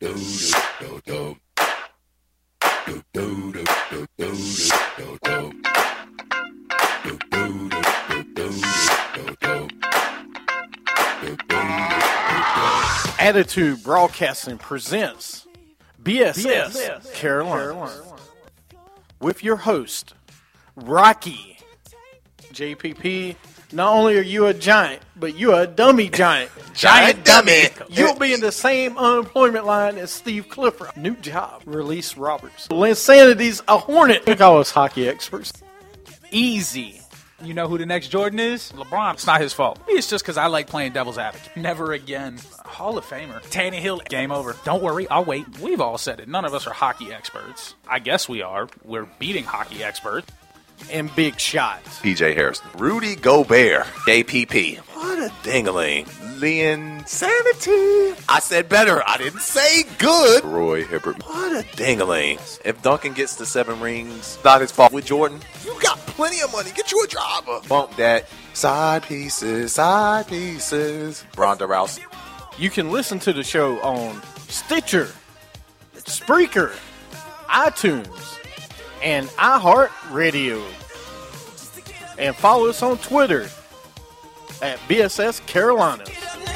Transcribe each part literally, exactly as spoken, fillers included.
Attitude Broadcasting presents B S S, B S S Carolina. Carolina with your host, Rocky. J P P, not only are you a giant, but you are a dummy giant. Giant dummy. You'll be in the same unemployment line as Steve Clifford. New job, Release Roberts. Linsanity's a hornet. We call us hockey experts. Easy. You know who the next Jordan is? LeBron. It's not his fault. It's just because I like playing devil's advocate. Never again. Hall of Famer. Tannehill. Game over. Don't worry. I'll wait. We've all said it. None of us are hockey experts. I guess we are. We're beating hockey experts. And big shots. P J Harrison. Rudy Gobert. J P P. What a dingling. Linsanity. I said better. I didn't say good. Roy Hibbert. What a dingling. If Duncan gets the seven rings, not his fault. With Jordan, you got plenty of money. Get you a driver. Bump that. Side pieces. Side pieces. Ronda Rousey. You can listen to the show on Stitcher, Spreaker, iTunes, and iHeartRadio. And follow us on Twitter at B S S Carolina.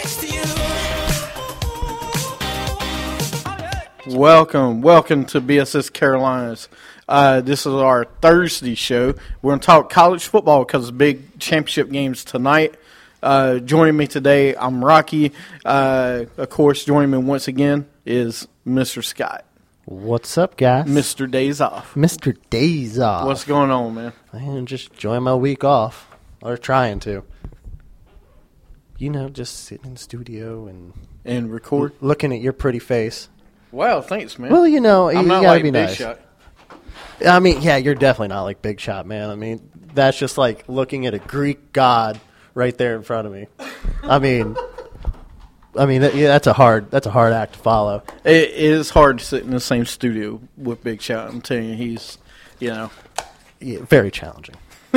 Welcome, welcome to B S S Carolinas. Uh, this is our Thursday show. We're going to talk college football because of big championship games tonight. Uh, joining me today, I'm Rocky. Uh, of course, joining me once again is Mister Scott. What's up, guys? Mister Days Off. Mister Days Off. What's going on, man? I'm just enjoying my week off, or trying to. You know, just sitting in the studio and and record, l- looking at your pretty face. Wow, thanks, man. Well, you know, I'm you not gotta like be Big nice. Shot. I mean, yeah, you're definitely not like Big Shot, man. I mean, that's just like looking at a Greek god right there in front of me. I mean, I mean, that, yeah, that's a hard, that's a hard act to follow. It, it is hard to sit in the same studio with Big Shot. I'm telling you, he's, you know, Yeah, very challenging.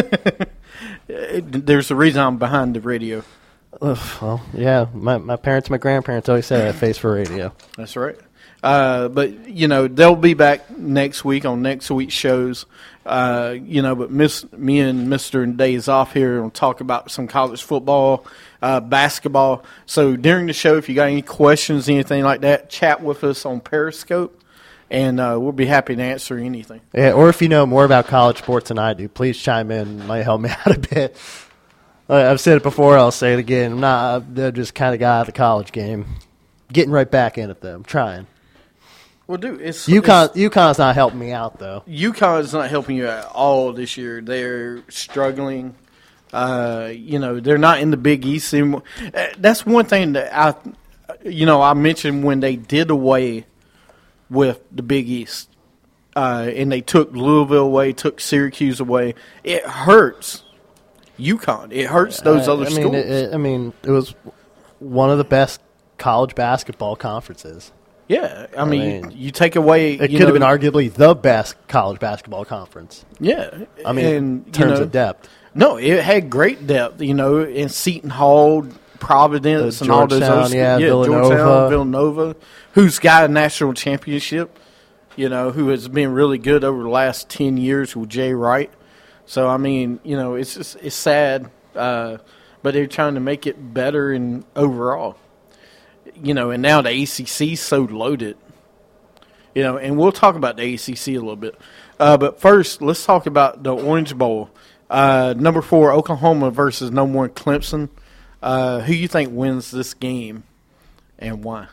it, there's a reason I'm behind the radio. Ugh, well, yeah, my my parents, my grandparents always said I had a face for radio. That's right. Uh, but, you know, they'll be back next week on next week's shows. Uh, you know, but miss, me and Mister Days Off here will talk about some college football, uh, basketball. So during the show, if you got any questions, anything like that, chat with us on Periscope, and uh, we'll be happy to answer anything. Yeah, or if you know more about college sports than I do, please chime in. It might help me out a bit. I've said it before, I'll say it again. I'm not I'm just kind of guy at the college game. Getting right back in it, though. I'm trying. Well, dude, it's UConn, it's, UConn's not helping me out, though. UConn's not helping you at all this year. They're struggling. Uh, you know, they're not in the Big East anymore. That's one thing that I, you know, I mentioned when they did away with the Big East, uh, and they took Louisville away, took Syracuse away. It hurts UConn. It hurts those I, other I mean, schools. it, it, I mean, it was one of the best college basketball conferences. Yeah, I mean, I mean, you take away. It you could have know, been arguably the best college basketball conference. Yeah, I mean, and, in terms you know, of depth. No, it had great depth, you know, in Seton Hall, Providence, Uh, and all those Georgetown, other yeah, yeah, Villanova. Georgetown, Villanova, who's got a national championship, you know, who has been really good over the last ten years with Jay Wright. So, I mean, you know, it's just, it's sad, uh, but they're trying to make it better and overall. You know, and now the A C C's so loaded. You know, and we'll talk about the A C C a little bit. Uh, but first, let's talk about the Orange Bowl. Uh, number four, Oklahoma versus number one, Clemson. Uh, who you think wins this game and why?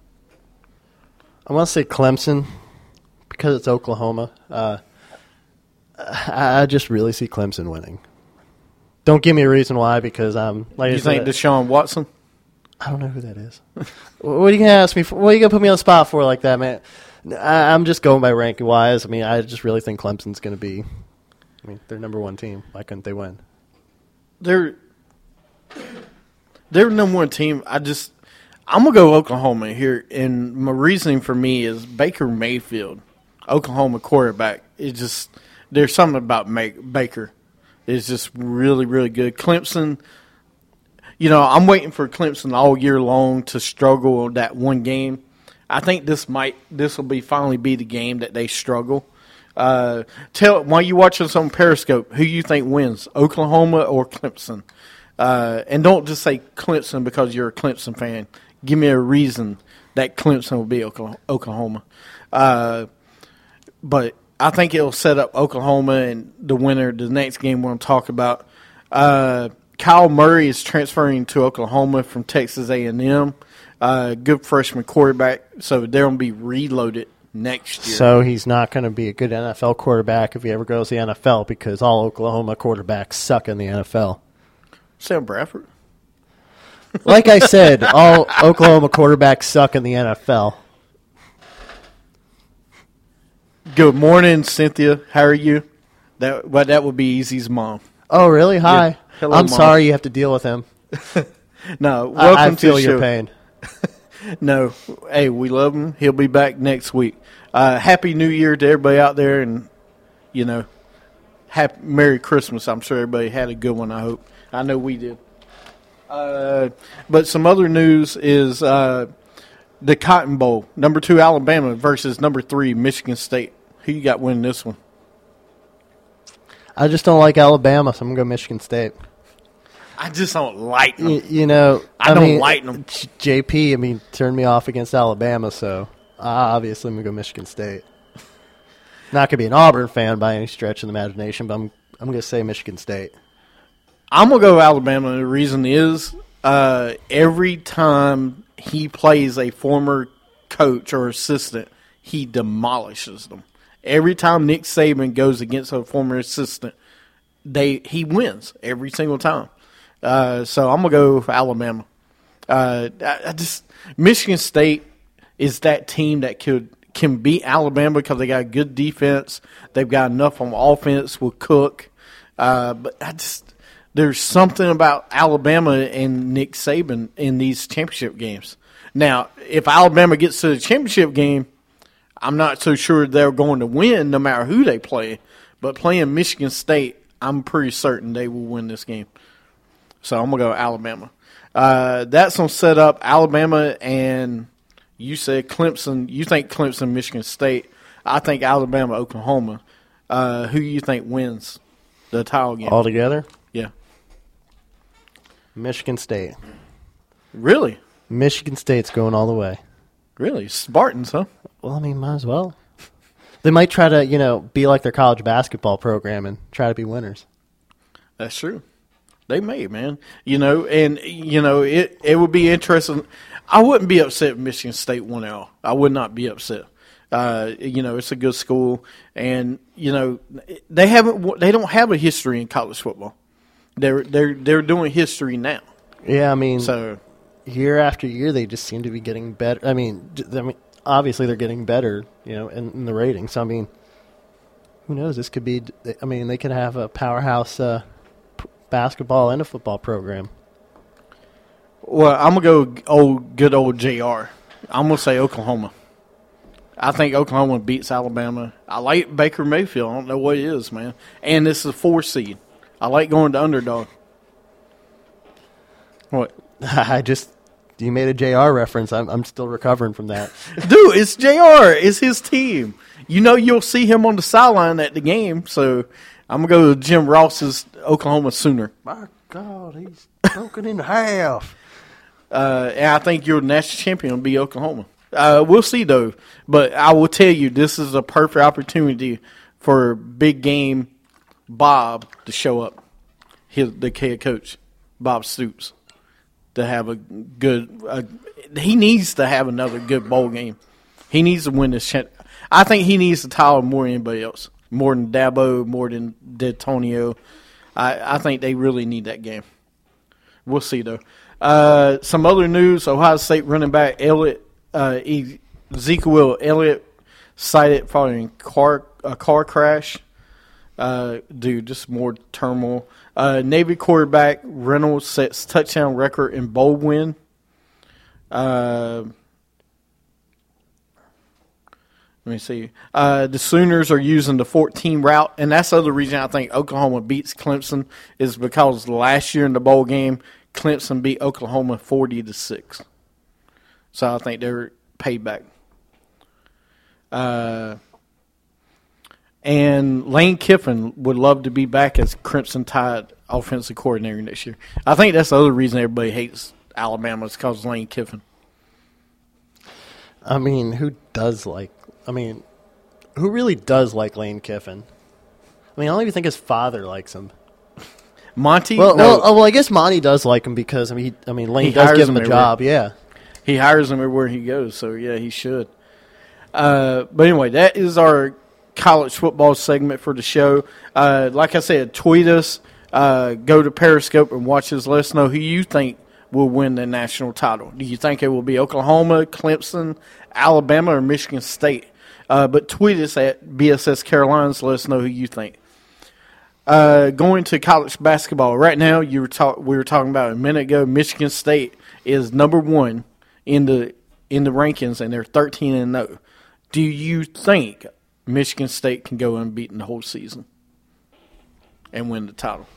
I want to say Clemson because it's Oklahoma. Uh, I, I just really see Clemson winning. Don't give me a reason why because I'm like You I said, think Deshaun Watson? I don't know who that is. What are you gonna ask me for? What are you gonna put me on the spot for like that, man? I, I'm just going by ranking wise. I mean, I just really think Clemson's gonna be. I mean, they're number one team. Why couldn't they win? They're they're number one team. I just I'm gonna go Oklahoma here, and my reasoning for me is Baker Mayfield, Oklahoma quarterback. It's just there's something about Baker. It's just really really good. Clemson. You know, I'm waiting for Clemson all year long to struggle that one game. I think this might this will be finally be the game that they struggle. Uh, tell while you watching this on Periscope, who you think wins, Oklahoma or Clemson? Uh, and don't just say Clemson because you're a Clemson fan. Give me a reason that Clemson will be Oklahoma. Uh, but I think it'll set up Oklahoma and the winner. The next game we're going to talk about. Uh, Kyle Murray is transferring to Oklahoma from Texas A and M. Uh, good freshman quarterback, so they're going to be reloaded next year. So he's not going to be a good N F L quarterback if he ever goes to the N F L because all Oklahoma quarterbacks suck in the N F L. Sam Bradford. Like I said, all Oklahoma quarterbacks suck in the N F L. Good morning, Cynthia. How are you? That well, that would be Easy's mom. Oh, really? Hi. Yeah. Hello, I'm Mom. sorry you have to deal with him. No, welcome I, I to feel the your show. pain. No, hey, we love him. He'll be back next week. Uh, happy New Year to everybody out there, and you know, happy Merry Christmas. I'm sure everybody had a good one. I hope. I know we did. Uh, but some other news is uh, the Cotton Bowl. Number two Alabama versus number three Michigan State. Who you got winning this one? I just don't like Alabama, so I'm going to go Michigan State. I just don't like them. You, you know, I, I don't mean, like them. J P, I mean, turned me off against Alabama, so uh, obviously I'm going to go Michigan State. Not going to be an Auburn fan by any stretch of the imagination, but I'm I'm going to say Michigan State. I'm going to go Alabama. The reason is uh, every time he plays a former coach or assistant, he demolishes them. Every time Nick Saban goes against a former assistant, they he wins every single time. Uh, so I'm gonna go for Alabama. Uh, I, I just Michigan State is that team that could can beat Alabama because they got a good defense. They've got enough on offense with Cook. Uh, but I just there's something about Alabama and Nick Saban in these championship games. Now, if Alabama gets to the championship game, I'm not so sure they're going to win no matter who they play. But playing Michigan State, I'm pretty certain they will win this game. So I'm going to go Alabama. Uh, that's going to set up Alabama and you said Clemson. You think Clemson, Michigan State. I think Alabama, Oklahoma. Uh, who you think wins the title game? All together? Yeah. Michigan State. Really? Michigan State's going all the way. Really? Spartans, huh? Well, I mean, might as well. They might try to, you know, be like their college basketball program and try to be winners. That's true. They may, man. You know, and, you know, it, it would be interesting. I wouldn't be upset if Michigan State won out. I would not be upset. Uh, you know, it's a good school. And, you know, they haven't. They don't have a history in college football. They're they're they're doing history now. Yeah, I mean, So, year after year, they just seem to be getting better. I mean, j- I mean, obviously they're getting better, you know, in, in the ratings. So, I mean, who knows? This could be. I mean, they could have a powerhouse uh, p- basketball and a football program. well, I'm gonna go old good old J R. I'm gonna say Oklahoma. I think Oklahoma beats Alabama. I like Baker Mayfield. I don't know what it is, man. And this is a four seed. I like going to underdog. What? I just you made a J R reference. I'm I'm still recovering from that. Dude, it's J R. It's his team. You know you'll see him on the sideline at the game, so I'm going to go to Jim Ross's Oklahoma Sooner. My God, he's broken in half. Uh, and I think your national champion will be Oklahoma. Uh, we'll see, though. But I will tell you, this is a perfect opportunity for big game Bob to show up, his, the head coach, Bob Stoops, to have a good uh, – he needs to have another good bowl game. He needs to win this. Cha- I think he needs the title more than anybody else, more than Dabo, more than D'Antonio. I, I think they really need that game. We'll see, though. Uh, some other news, Ohio State running back Elliott, uh, Ezekiel Elliott cited following car, a car crash. Uh, dude, just more turmoil. Uh, Navy quarterback Reynolds sets touchdown record in bowl win. Uh, let me see. Uh, the Sooners are using the fourteen route, and that's the other reason I think Oklahoma beats Clemson is because last year in the bowl game, Clemson beat Oklahoma forty to six. So I think they're payback Uh, and Lane Kiffin would love to be back as Crimson Tide offensive coordinator next year. I think that's the other reason everybody hates Alabama is because Lane Kiffin. I mean, who does like? I mean, who really does like Lane Kiffin? I mean, I don't even think his father likes him. Monty? Well, no. well, oh, well, I guess Monty does like him because I mean, he, I mean, Lane He does hires give him him a job. everywhere. Yeah. He hires him everywhere he goes, so yeah, he should. Uh, but anyway, that is our college football segment for the show. Uh, like I said, tweet us, uh, go to Periscope and watch us. Let us know who you think will win the national title. Do you think it will be Oklahoma, Clemson, Alabama, or Michigan State? Uh, but tweet us at B S S Carolinas. Let us know who you think. Uh, going to college basketball right now, you were talk- we were talking about a minute ago. Michigan State is number one in the in the rankings, and they're thirteen and zero. Do you think Michigan State can go unbeaten the whole season and win the title?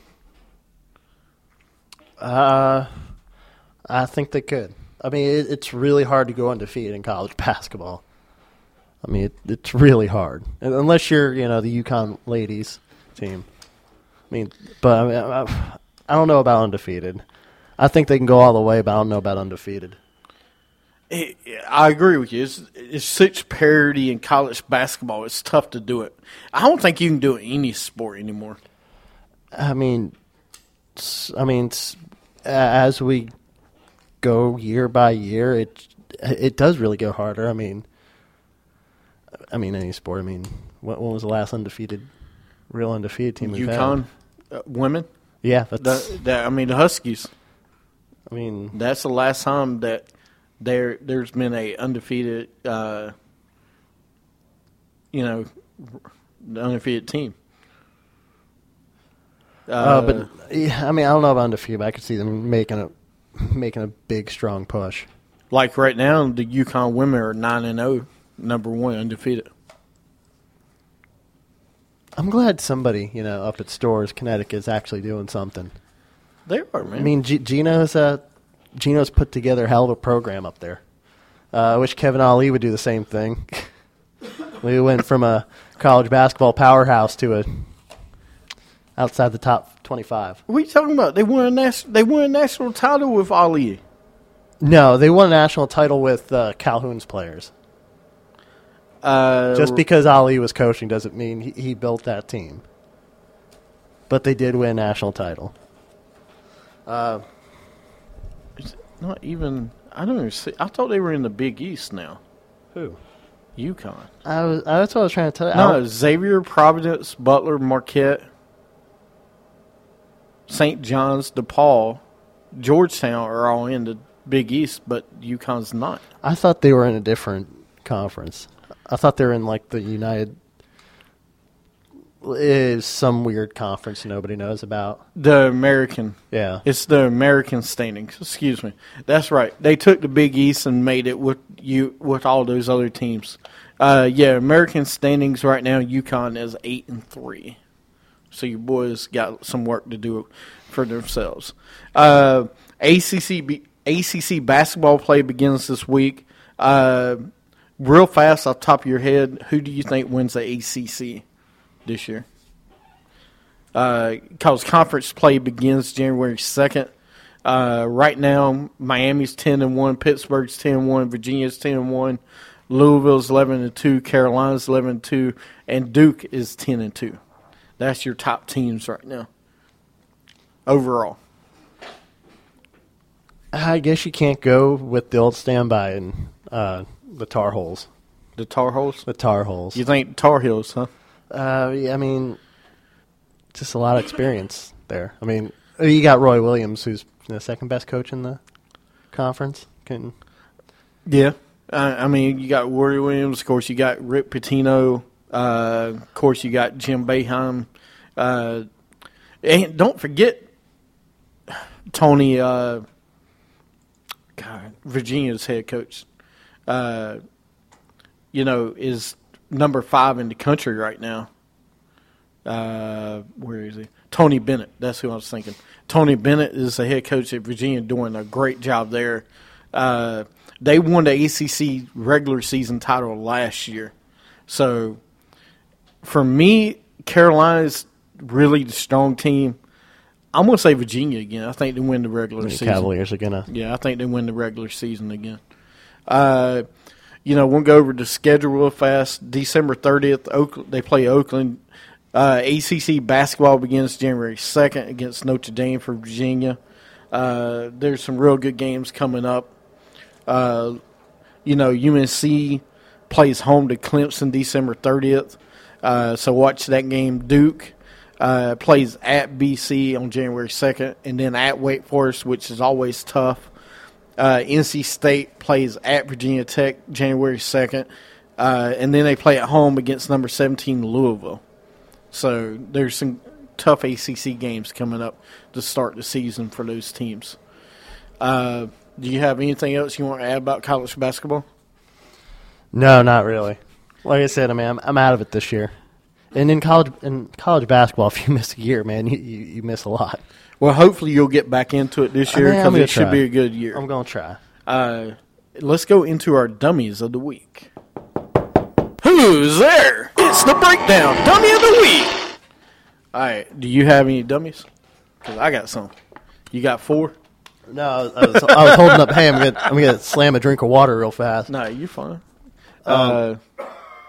Uh, I think they could. I mean, it, it's really hard to go undefeated in college basketball. I mean, it, it's really hard, unless you're, you know, the UConn ladies team. I mean, but I, mean, I, I don't know about undefeated. I think they can go all the way, but I don't know about undefeated. I agree with you. It's, it's such parity in college basketball. It's tough to do it. I don't think you can do it in any sport anymore. I mean, I mean, as we go year by year, it it does really go harder. I mean, I mean any sport. I mean, what, what was the last undefeated, real undefeated team we've had? UConn uh, women. Yeah, that's. The, the, I mean the Huskies. I mean, that's the last time that there there's been a undefeated, uh, you know, undefeated team. Uh, uh, but yeah, I mean, I don't know about undefeated, but I could see them making a making a big, strong push. Like right now, the UConn women are nine and zero, number one, undefeated. I'm glad somebody, you know, up at Stores, Connecticut, is actually doing something. They are, man. I mean, G- Gino's uh, Gino's put together a hell of a program up there. Uh, I wish Kevin Ali would do the same thing. We went from a college basketball powerhouse to a outside the top twenty-five. What are you talking about? They won a nas- They won a national title with Ali. No, they won a national title with uh, Calhoun's players. Uh, Just because Ali was coaching doesn't mean he, he built that team. But they did win a national title. Uh, it's not even. I don't even see. I thought they were in the Big East now. Who? UConn. I was. That's what I was trying to tell you. No, Xavier, Providence, Butler, Marquette, Saint John's, DePaul, Georgetown are all in the Big East, but UConn's not. I thought they were in a different conference. I thought they were in like the United. Is some weird conference nobody knows about. The American. Yeah. It's the American standings. Excuse me. That's right. They took the Big East and made it with you with all those other teams. Uh, yeah, American standings right now, UConn is eight and three. So your boys got some work to do for themselves. Uh, A C C A C C basketball play begins this week. Uh, real fast, off the top of your head, who do you think wins the A C C this year? Because uh, conference play begins January second. Uh, right now, Miami's ten and one, Pittsburgh's ten and one, Virginia's ten and one, Louisville's eleven and two, Carolina's eleven and two, and Duke is ten and two. That's your top teams right now. Overall. I guess you can't go with the old standby and uh, the Tar Heels. The Tar Heels? The Tar Heels. You think Tar Heels, huh? Uh, yeah, I mean, just a lot of experience there. I mean, you got Roy Williams, who's the second best coach in the conference. Can Yeah. Uh, I mean, you got Roy Williams. Of course, you got Rick Pitino. Uh, of course, you got Jim Boeheim. Uh, and don't forget Tony, uh, God, Virginia's head coach. Uh, you know, is number five in the country right now. Uh, where is he? Tony Bennett. That's who I was thinking. Tony Bennett is the head coach at Virginia, doing a great job there. Uh, they won the A C C regular season title last year. So, for me, Carolina's really the strong team. I'm going to say Virginia again. I think they win the regular The season. Cavaliers are going to. Yeah, I think they win the regular season again. Uh, you know, we'll go over the schedule real fast. December thirtieth, Oakland, they play Oakland. Uh, A C C basketball begins January second against Notre Dame for Virginia. Uh, there's some real good games coming up. Uh, you know, U N C plays home to Clemson December thirtieth. Uh, so watch that game. Duke uh, plays at B C on January second, and then at Wake Forest, which is always tough. Uh, N C State plays at Virginia Tech January second, uh, and then they play at home against number seventeen Louisville. So there's some tough A C C games coming up to start the season for those teams. Uh, do you have anything else you want to add about college basketball? No, not really. Like I said, I mean, I'm, I'm out of it this year. And in college, in college basketball, if you miss a year, man, you, you, you miss a lot. Well, hopefully you'll get back into it this year I mean, I'm because gonna it should try. be a good year. I'm going to try. Uh, let's go into our dummies of the week. Who's there? It's the breakdown dummy of the week. All right, do you have any dummies? Because I got some. You got four? No, I was, I was, I was holding up. Hey, I'm gonna I'm gonna slam a drink of water real fast. No, you're fine. Um, Uh,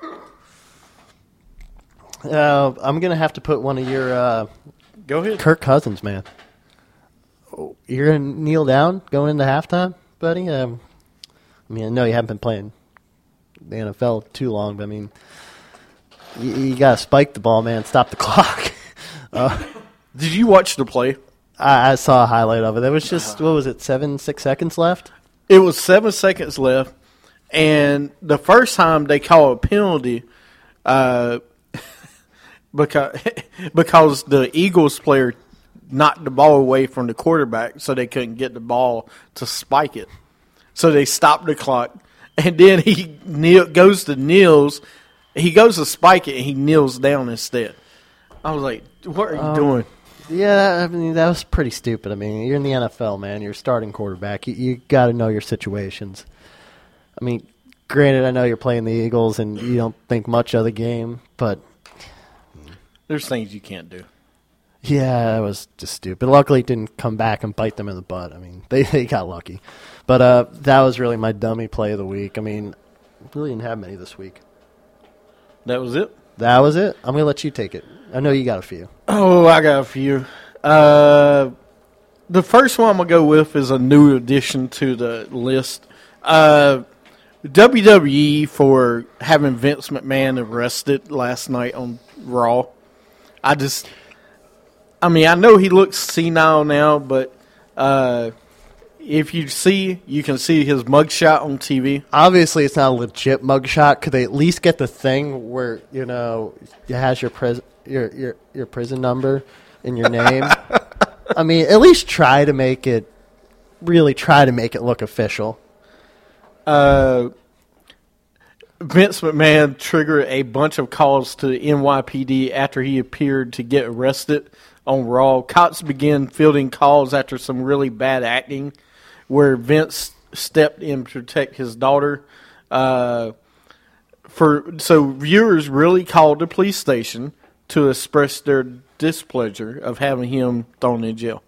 Uh, I'm gonna have to put one of your uh, go ahead. Kirk Cousins, man. Oh, you're gonna kneel down going into halftime, buddy. Um, I mean, I know you haven't been playing the N F L too long, but I mean, you, you gotta spike the ball, man. Stop the clock. uh, Did you watch the play? I, I saw a highlight of it. There was just what was it, seven, six seconds left? It was seven seconds left, and the first time they called a penalty, uh, because because the Eagles player knocked the ball away from the quarterback, so they couldn't get the ball to spike it. So they stopped the clock, and then he kneel, goes to kneels. He goes to spike it, and he kneels down instead. I was like, "What are you Um, doing?" Yeah, I mean, that was pretty stupid. I mean, you're in the N F L, man. You're a starting quarterback. You, you got to know your situations. I mean, granted, I know you're playing the Eagles and you don't think much of the game, but There's things you can't do. yeah, it was just stupid. Luckily, it didn't come back and bite them in the butt. I mean, they, they got lucky. But uh, that was really my dummy play of the week. I mean, really didn't have many this week. That was it. That was it. I'm going to let you take it. I know you got a few. Oh, I got a few. Uh, the first one I'm going to go with is a new addition to the list. Uh, W W E for having Vince McMahon arrested last night on Raw. I just, I mean, I know he looks senile now, but uh, if you see, you can see his mugshot on T V. Obviously, it's not a legit mugshot. Could they at least get the thing where, you know, it has your pres- your your your prison number in your name? I mean, at least try to make it, really try to make it look official. Uh, Vince McMahon triggered a bunch of calls to N Y P D after he appeared to get arrested on Raw. Cops began fielding calls after some really bad acting where Vince stepped in to protect his daughter. Uh, for so viewers really called the police station to express their displeasure of having him thrown in jail.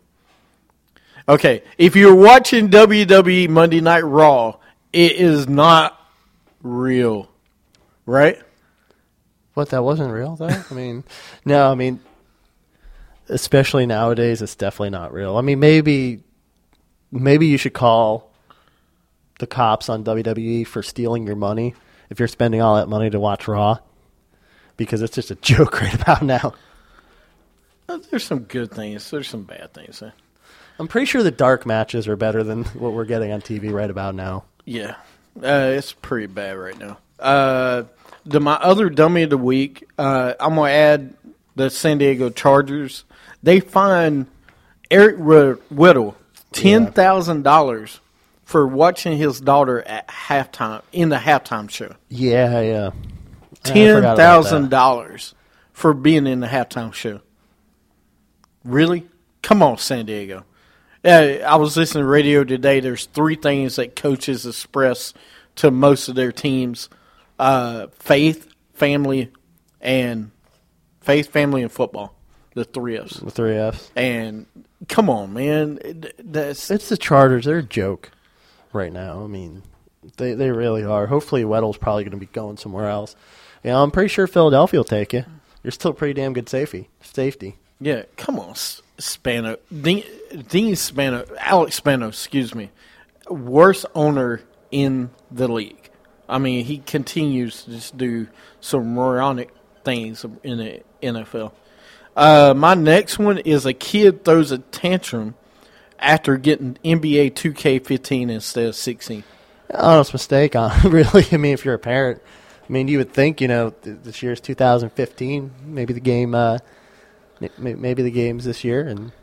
Okay, if you're watching W W E Monday Night Raw, it is not real, right? What, that wasn't real, though? I mean, no, I mean, especially nowadays, it's definitely not real. I mean, maybe maybe you should call the cops on W W E for stealing your money if you're spending all that money to watch Raw, because it's just a joke right about now. There's some good things. There's some bad things. I'm pretty sure the dark matches are better than what we're getting on T V right about now. Yeah, uh, it's pretty bad right now. Uh, the my other dummy of the week, uh, I'm gonna add the San Diego Chargers. They fined Eric Whittle ten thousand dollars for watching his daughter at halftime in the halftime show. Yeah, yeah. Ten thousand dollars for being in the halftime show. Really? Come on, San Diego. Uh, I was listening to radio today. There's three things that coaches express to most of their teams: uh, faith, family, and faith, family, and football. The three F's. The three F's. And come on, man. That's It's the Chargers. They're a joke right now. I mean, they they really are. Hopefully Weddle's probably going to be going somewhere else. Yeah, I'm pretty sure Philadelphia will take you. You're still pretty damn good safety. Safety. Yeah, come on, Spano. Dean, Dean Spano, Alex Spano, excuse me, worst owner in the league. I mean, he continues to just do some moronic things in the N F L. Uh, my next one is a kid throws a tantrum after getting N B A two K fifteen instead of sixteen. Honest mistake, on really. I mean, if you're a parent, I mean, you would think, you know, th- this year's two thousand fifteen, maybe the game, uh, maybe the game's this year, and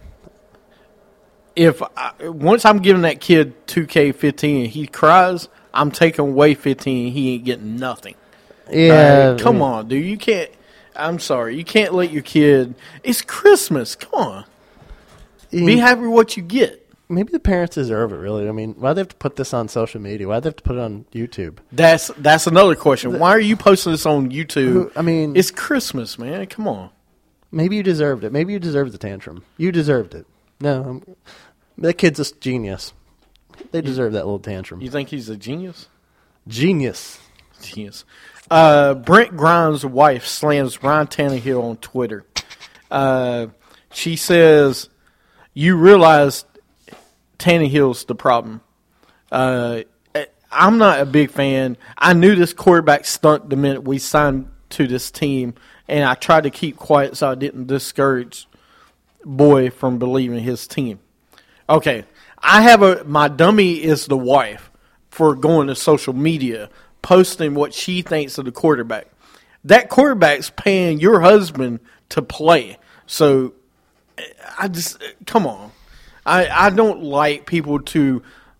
if I, once I'm giving that kid two K fifteen and he cries, I'm taking away fifteen. He ain't getting nothing. Yeah, uh, come I mean, on, dude. You can't. I'm sorry. You can't let your kid. It's Christmas. Come on. Be happy with what you get. Maybe the parents deserve it, really. I mean, why do they have to put this on social media? Why do they have to put it on YouTube? That's that's another question. Why are you posting this on YouTube? I mean, it's Christmas, man. Come on. Maybe you deserved it. Maybe you deserved the tantrum. You deserved it. No, I'm, that kid's a genius. They deserve that little tantrum. You think he's a genius? Genius. Genius. Uh, Brent Grimes' wife slams Ryan Tannehill on Twitter. Uh, she says, "You realize Tannehill's the problem." Uh, I'm not a big fan. I knew this quarterback stunk the minute we signed to this team, and I tried to keep quiet so I didn't discourage Boy from believing his team. Okay, I have a my dummy is the wife for going to social media, posting what she thinks of the quarterback. That quarterback's paying your husband to play. So I just come on. I, I don't like people to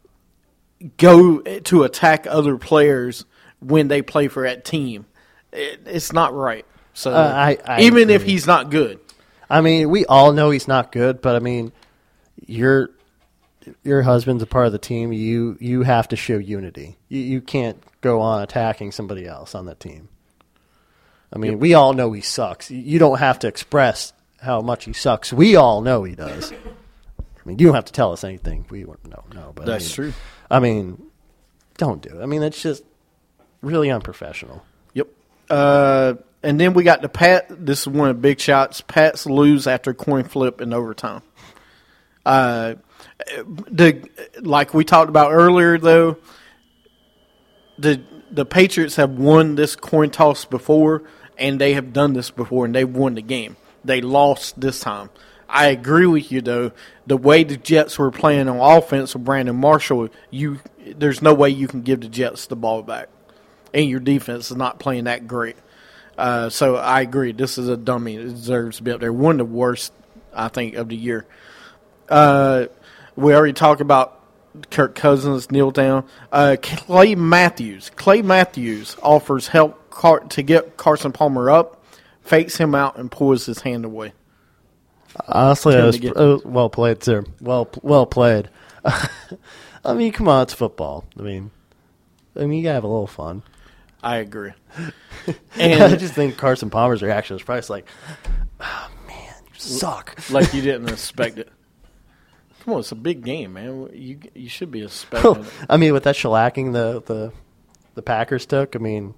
go to attack other players when they play for that team. It, it's not right. So uh, I, I even agree. if he's not good. I mean, we all know he's not good, but I mean, your your husband's a part of the team. You you have to show unity. You you can't go on attacking somebody else on that team. I mean, yep. We all know he sucks. You don't have to express how much he sucks. We all know he does. I mean, you don't have to tell us anything. We don't know. But that's I mean, true. I mean, don't do it. I mean, it's just really unprofessional. Yep. Uh, and then we got the Pat. This is one of the big shots. Pats lose after coin flip in overtime. Uh, the like we talked about earlier, though. The the Patriots have won this coin toss before, and they have done this before, and they won the game. They lost this time. I agree with you, though. The way the Jets were playing on offense with Brandon Marshall, you there's no way you can give the Jets the ball back. And your defense is not playing that great. Uh, so I agree. This is a dummy. It deserves to be up there. One of the worst, I think, of the year. Uh, we already talked about Kirk Cousins kneel down. Uh, Clay Matthews. Clay Matthews offers help Car- to get Carson Palmer up, fakes him out, and pulls his hand away. Honestly, that was, it was well played, sir. Well, well played. I mean, come on, it's football. I mean, I mean, you gotta have a little fun. I agree. And I just think Carson Palmer's reaction was probably like, "Oh man, you suck!" Like you didn't expect it. Come on, it's a big game, man. You you should be expecting it. I mean, with that shellacking the the the Packers took, I mean,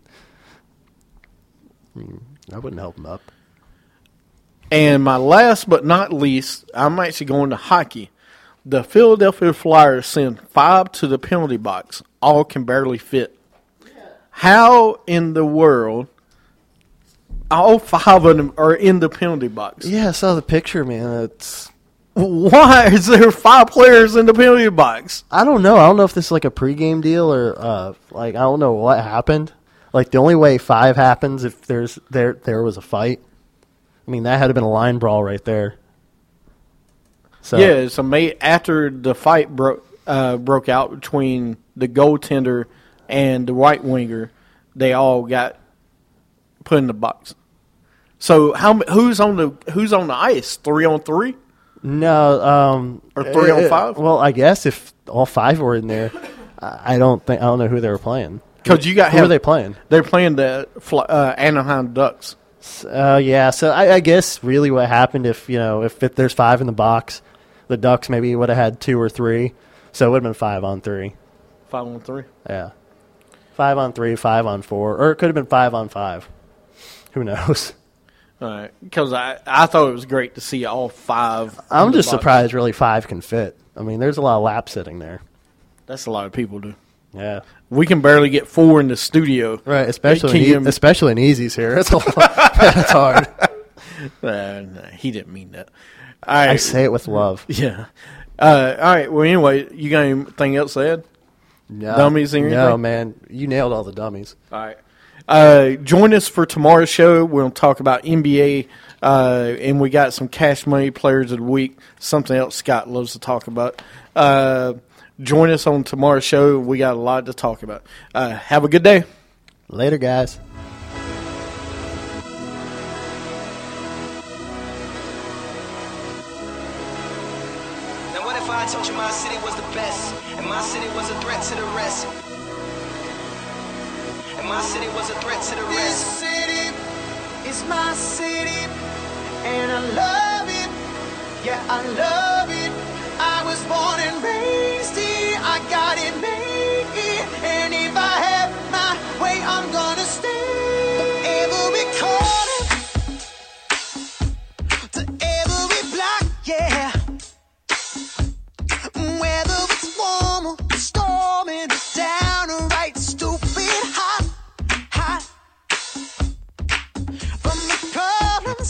I mean, I wouldn't help them up. And my last but not least, I'm actually going to hockey. The Philadelphia Flyers send five to the penalty box. All can barely fit. How in the world all five of them are in the penalty box? Yeah, I saw the picture, man. It's Why is there five players in the penalty box? I don't know. I don't know if this is like a pregame deal or uh, like I don't know what happened. Like the only way five happens if there's there there was a fight. I mean, that had to have been a line brawl right there. So yeah, it's amazing. After the fight broke uh, broke out between the goaltender and the right winger, they all got put in the box. So how who's on the who's on the ice? Three on three? No, um, or three uh, on five? Well, I guess if all five were in there, I don't think I don't know who they were playing. Because you got Who are they playing? They're playing the uh, Anaheim Ducks. Uh, yeah, so I, I guess really what happened if, you know, if, if there's five in the box, the Ducks maybe would have had two or three. So it would have been five on three. Five on three? Yeah. Five on three, five on four. Or it could have been five on five. Who knows? All right. Because I, I thought it was great to see all five. I'm just box. surprised really five can fit. I mean, there's a lot of lap sitting there. That's a lot of people do. Yeah. We can barely get four in the studio. Right, especially Can in, you- e- especially in Easy's here. That's, a lot. That's hard. Uh, no, he didn't mean that. All right. I say it with love. Yeah. Uh, all right. Well, anyway, you got anything else to add? No, Dummies and No, everything? man. You nailed all the dummies. All right. Uh, join us for tomorrow's show. We'll talk about N B A, uh, and we got some cash money players of the week, something else Scott loves to talk about. Uh, join us on tomorrow's show. We got a lot to talk about. Uh, have a good day. Later, guys. Now what if I told you my city was the best, and my city was a threat to the rest? And my city was a threat to the rest. This city is my city, and I love it. Yeah, I love it. I was born and raised here. I got it made here, and if I have my way, I'm gonna stay. Every corner, to every block, yeah. Whether it's warm or storming, downright stupid hot, hot. From the problems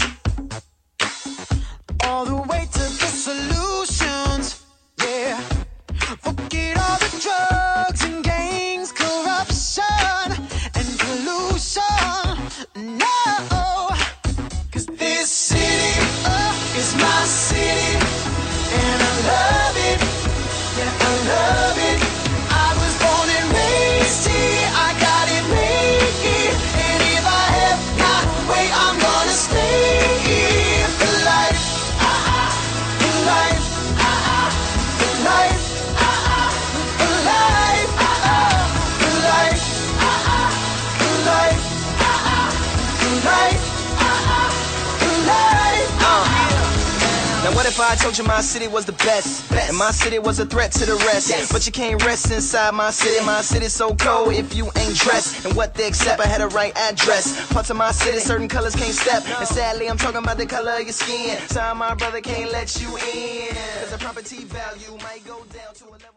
all the way to the solutions, yeah. Forget all the drugs and gangs, corruption and pollution. No, 'cause this city uh, is my city, and I love it. Yeah, I love it. I was born and raised here. I got it made here. And if I have my way, I'm gonna stay here. For life, ah, ah. For life, ah, ah. For life, ah, ah. For life, ah, ah. For life, ah, ah. For life, ah, ah. For life, ah, ah. For life, ah, ah. Now what if I told you my city was the best, best. And my city was a threat to the rest, yes. But you can't rest inside my city. My city's so cold if you ain't dressed. And what they accept, I had a right address. Parts of my city, certain colors can't step. And sadly, I'm talking about the color of your skin. Sorry, my brother can't let you in, 'cause the property value might go down to a level.